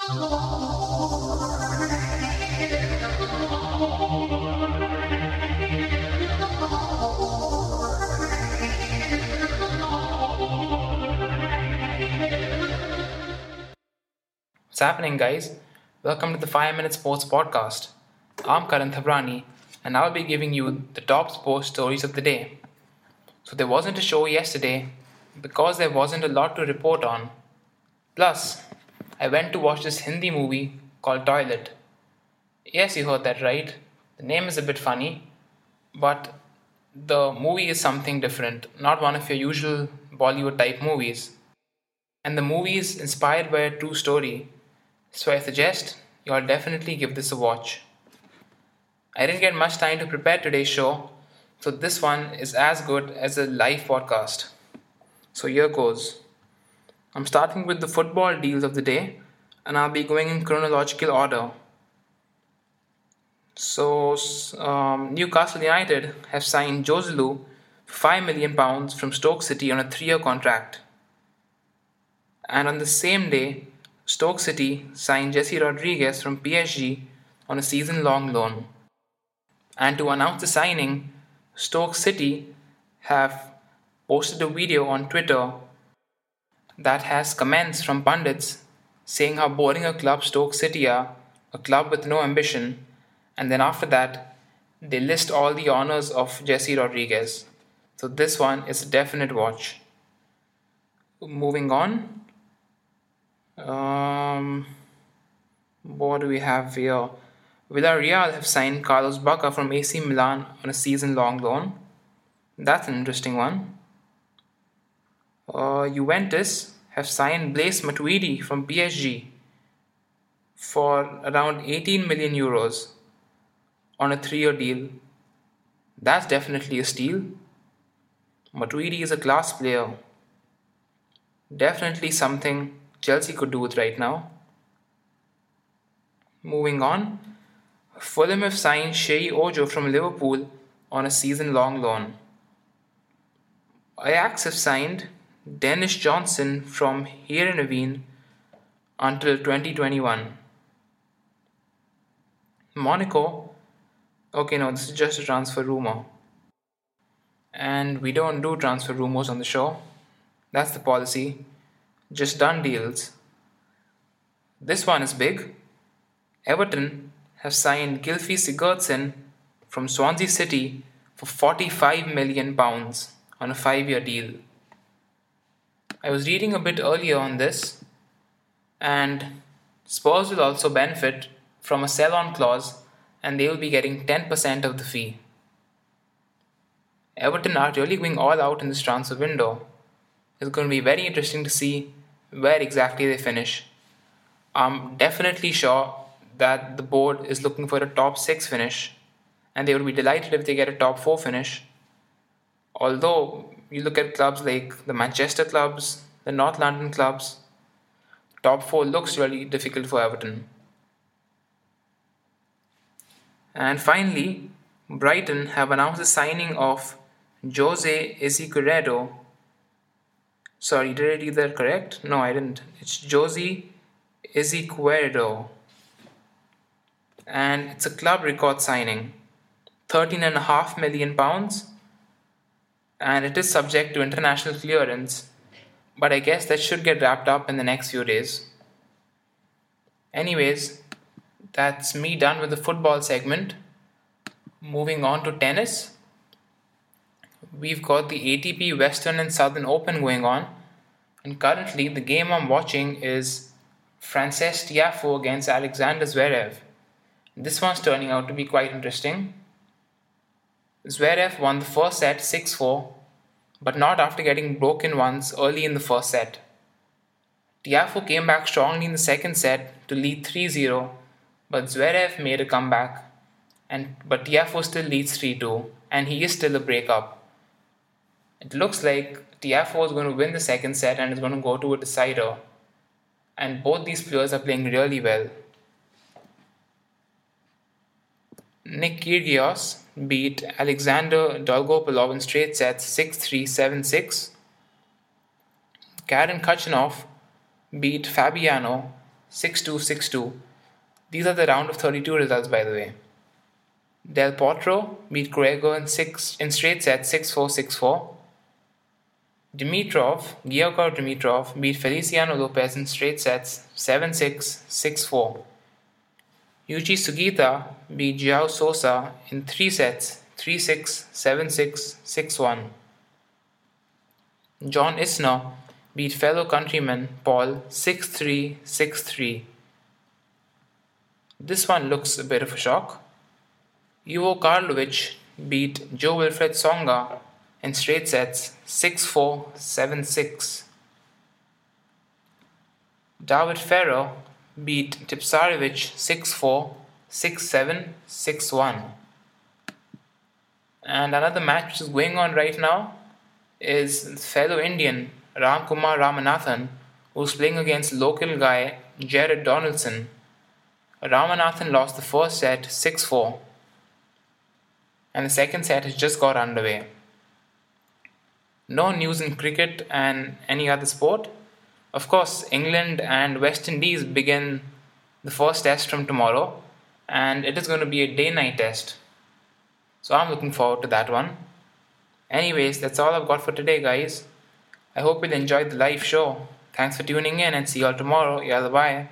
What's happening, guys? Welcome to the 5 Minute Sports Podcast. I'm Karan Thabrani, and I'll be giving you the top sports stories of the day. So, there wasn't a show yesterday because there wasn't a lot to report on. Plus, I went to watch this Hindi movie called Toilet. Yes, you heard that right. The name is a bit funny, but the movie is something different, not one of your usual Bollywood type movies. And the movie is inspired by a true story, so I suggest you all definitely give this a watch. I didn't get much time to prepare today's show, so this one is as good as a live podcast. So here goes. I'm starting with the football deals of the day, and I'll be going in chronological order. So, Newcastle United have signed Joselu for £5 million from Stoke City on a 3-year contract. And on the same day, Stoke City signed Jesse Rodriguez from PSG on a season long loan. And to announce the signing, Stoke City have posted a video on Twitter that has comments from pundits saying how boring a club Stoke City are, a club with no ambition, and then after that, they list all the honours of Jesse Rodriguez. So this one is a definite watch. Moving on. What do we have here? Villarreal have signed Carlos Bacca from AC Milan on a season-long loan. That's an interesting one. Juventus have signed Blaise Matuidi from PSG for around 18 million euros on a 3-year deal. That's definitely a steal. Matuidi is a class player. Definitely something Chelsea could do with right now. Moving on, Fulham have signed Shei Ojo from Liverpool on a season-long loan. Ajax have signed Dennis Johnson from Heerenveen until 2021. Monaco, okay, no, this is just a transfer rumour. And we don't do transfer rumours on the show. That's the policy. Just done deals. This one is big. Everton have signed Gylfi Sigurdsson from Swansea City for £45 million on a 5-year deal. I was reading a bit earlier on this, and Spurs will also benefit from a sell-on clause, and they will be getting 10% of the fee. Everton are really going all out in this transfer window. It's going to be very interesting to see where exactly they finish. I'm definitely sure that the board is looking for a top 6 finish, and they would be delighted if they get a top 4 finish. Although you look at clubs like the Manchester clubs, the North London clubs, top 4 looks really difficult for Everton. And finally, Brighton have announced the signing of Jose Izquierdo. Sorry, did I read that correct? No, I didn't. It's Jose Izquierdo. And it's a club record signing. £13.5 million. And it is subject to international clearance. But I guess that should get wrapped up in the next few days. Anyways, that's me done with the football segment. Moving on to tennis. We've got the ATP Western and Southern Open going on, and currently the game I'm watching is Frances Tiafoe against Alexander Zverev. This one's turning out to be quite interesting. Zverev won the first set 6-4, but not after getting broken once early in the first set. Tiafoe came back strongly in the second set to lead 3-0, but Zverev made a comeback, but Tiafoe still leads 3-2, and he is still a breakup. It looks like Tiafoe is going to win the second set and is going to go to a decider. And both these players are playing really well. Nick Kyrgios beat Alexander Dolgopolov in straight sets 6-3, 7-6. Karen Khachanov beat Fabiano 6-2, 6-2. These are the round of 32 results, by the way. Del Potro beat Corrego in straight sets 6-4, 6-4. Gyökar Dimitrov beat Feliciano Lopez in straight sets 7-6, 6-4. Yuji Sugita beat João Sousa in 3 sets 3-6, 7-6, 6-1. John Isner beat fellow countryman Paul 6-3, 6-3. This one looks a bit of a shock. Ivo Karlovic beat Jo-Wilfried Tsonga in straight sets 6-4, 7-6. David Ferrer beat Tipsarevic 6-4, 6-7, 6-1. And another match which is going on right now is fellow Indian Ramkumar Ramanathan, who's playing against local guy Jared Donaldson. Ramanathan lost the first set 6-4, and the second set has just got underway. No news in cricket and any other sport. Of course, England and West Indies begin the first test from tomorrow, and it is going to be a day-night test. So I'm looking forward to that one. Anyways, that's all I've got for today, guys. I hope you'll enjoy the live show. Thanks for tuning in and see you all tomorrow. Yalla, bye.